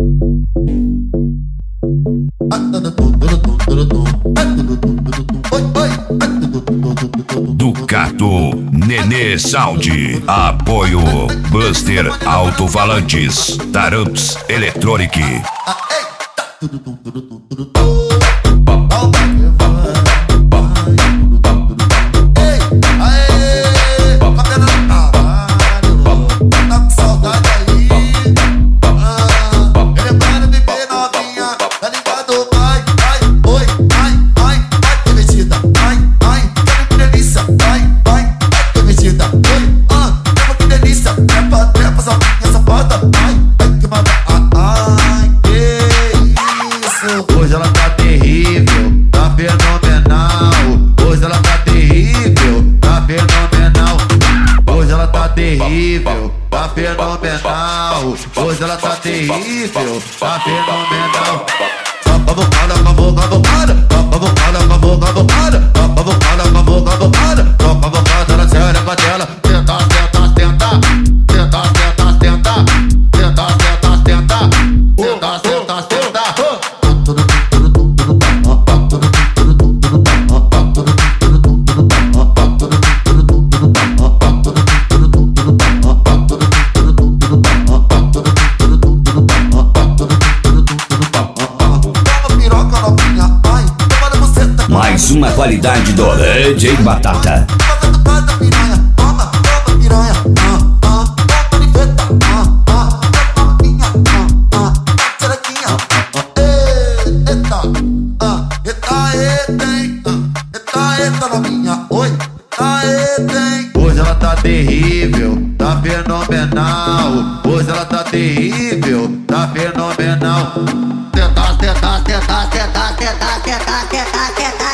Ducato Nenê Sound. Apoio Buster Alto-Falantes. Taramps Electronic. Hoje ela tá terrível, tá fenomenal. Hoje ela tá terrível, tá fenomenal. Hoje ela tá terrível, tá fenomenal. Hoje ela tá terrível, tá fenomenal. Cavocada, cavocada, cavocada, cavocada, cavocada, cavocada, cavocada na séria com a tela. Tenta, tenta, tenta, tenta, tenta, tenta, tenta, tenta, tenta, tenta, tenta, tenta. Mais uma qualidade do DJ Batata. Hoje ela tá terrível, tá fenomenal. Hoje ela tá terrível, tá fenomenal. Tenta, tenta, tenta, tenta, tenta, tenta, tenta, tenta.